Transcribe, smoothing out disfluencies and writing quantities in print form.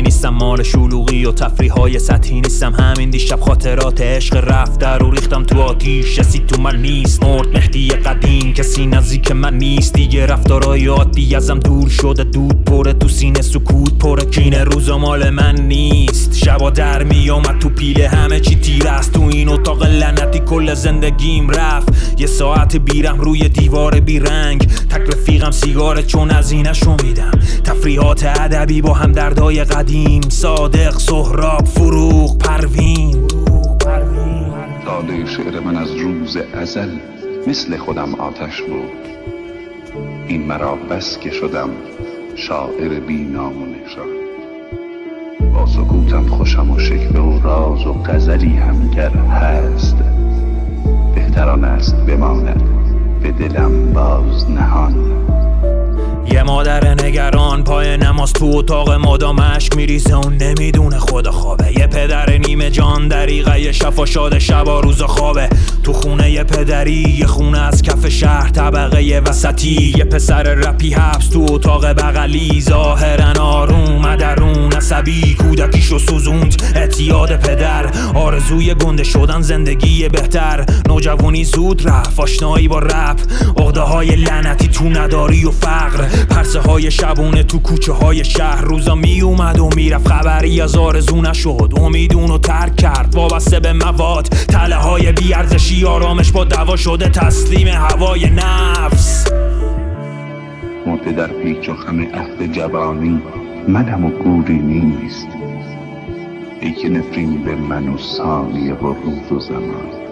نیستم، مال شلوغی و تفریح های سطحی نیستم. همین دیشب خاطرات عشق رفته رو ریختم تو آتیش، کسی تو من نیست. مرد مهدی قدیم، کسی نزدیک من نیست دیگه. رفتارای عادی ازم دور شده، دود پره تو سینه، سکوت پره، کینه روزا مال من نیست. شبا در میامد تو پیله، همه چی تیر است تو این اتاق لعنتی. کل زندگیم رفت، یه ساعت بیرم روی دیوار بیرنگ. تک رفیقم سیگاره چون از اینشو میدم. تفریحات ادبی با هم دردای قدیم، صادق، سهراب، فروغ، پروین. داده شعر من از روز ازل مثل خودم آتش بود. این مرا بس که شدم شاعر بی نام و نشان. با سکوتم خوشم و شکوه و راز و غزلی هم گر هست، بهتران است بماند به دلم باز نهان. یه مادر نگران پای نماز تو اتاق مادام اشک میریزه، اون نمیدونه خدا خوابه. یه پدر نیمه جان دریغه، یه شفا شاد شبا روزا خوابه. تو خونه یه پدری، یه خونه از کف شهر طبقه وسطی. یه پسر رپی حبس تو اتاق بغلی، ظاهرن آروم مدرون عصبی. کودکیشو سوزوند اعتیاد پدر، آرزوی گنده شدن زندگی بهتر. نوجوانی زود رفت، آشنایی با رپ، عقده های لعنتی تو نداری و فقر. پرسه های شبونه تو کوچه های شهر، روزا می اومد و میرفت، خبری از آرزو نشد. امیدونو ترک کرد وابسته به مواد، تله های بیارزشی، آرامش با دوا شده تسلیم هوای نفس. مرده در پیچ و خم عهد جوانی، منم و گوری نیست. ای که نفرین به من و ثانیه و روز و زمان.